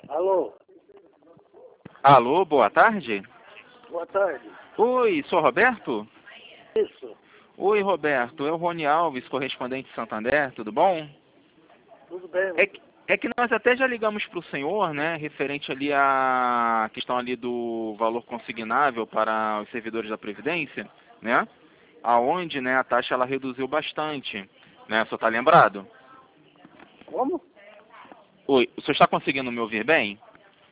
Alô, Alô, boa tarde. boa tarde. Oi, sou Roberto? Isso, Oi, Roberto. É o Rony Alves, correspondente de Santander, tudo bom? tudo bem? É que nós até já ligamos para o senhor, né, referente ali à questão ali do valor consignável para os servidores da Previdência, né, aonde, né, a taxa ela reduziu bastante, né, o senhor está lembrado? Como? Oi, o senhor está conseguindo me ouvir bem?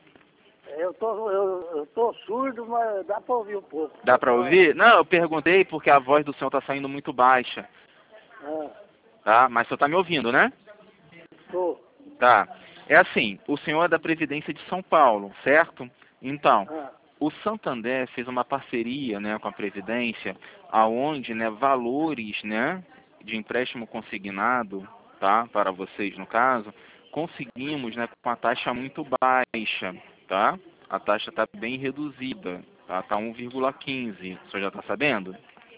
Eu tô surdo, mas dá para ouvir um pouco. Dá Pode para falar. ouvir? Não, eu perguntei porque a voz do senhor está saindo muito baixa, Ah, tá? Mas o senhor está me ouvindo, né? tô. Tá. É assim, o senhor é da Previdência de São Paulo, certo? Então, Ah, o Santander fez uma parceria, né, com a Previdência, aonde, né, valores, né, de empréstimo consignado, tá, para vocês no caso, conseguimos, né, com a taxa muito baixa, tá? A taxa está bem reduzida, tá 1,15. O senhor já está sabendo?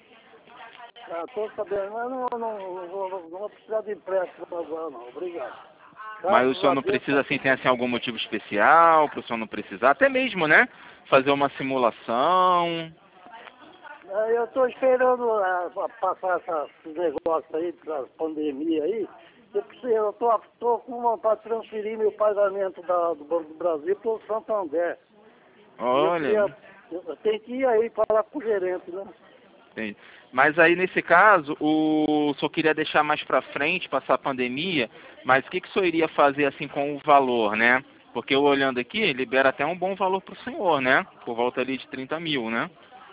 tô sabendo, mas não vou precisar de empréstimo agora, não. Obrigado. Mas o Graças senhor a não Deus tá precisa, assim, tudo tem bem. assim, algum motivo especial para o senhor não precisar, até mesmo, né, fazer uma simulação. Eu tô esperando passar esses negócios aí, da pandemia aí. Eu tô com vontade de transferir meu pagamento do Banco do Brasil para o Santander. E eu Olha, queria, eu tenho que ir aí falar com o gerente, né? entendi. Mas aí nesse caso, o senhor queria deixar mais para frente, passar a pandemia, mas o que o senhor iria fazer assim com o valor, né? Porque eu olhando aqui, libera até um bom valor para o senhor, né? Por volta ali de 30 mil, né?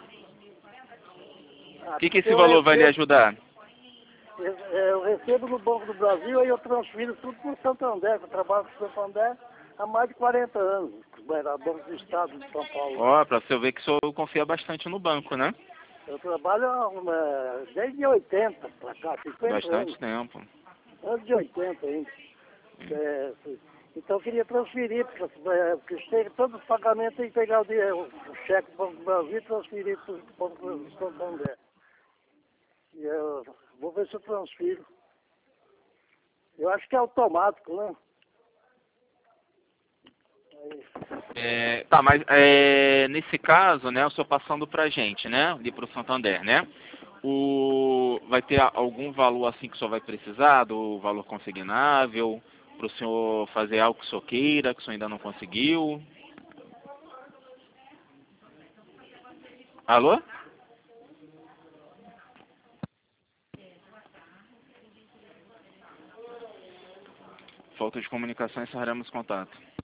O que Porque esse valor vai lhe ajudar? eu recebo no Banco do Brasil, aí eu transfiro tudo para o Santander, que eu trabalho com o Santander há mais de 40 anos, era Banco do Estado de São Paulo. Ó, para você ver que o senhor confia bastante no banco, né? Eu trabalho desde 80 para cá, 50 Bastante anos, tempo. antes de 80 ainda. É, então eu queria transferir, porque chega todos os pagamentos tem que pegar o cheque do Banco do Brasil e transferir para o Banco do Santander. E eu vou ver se eu transfiro. Eu acho que é automático, né? Tá, mas nesse caso, né, o senhor passando pra gente, né, ali pro Santander, né, vai ter algum valor assim que o senhor vai precisar, do valor consignável, para o senhor fazer algo que o senhor queira, que o senhor ainda não conseguiu? Alô? Falta de comunicação, encerraremos contato.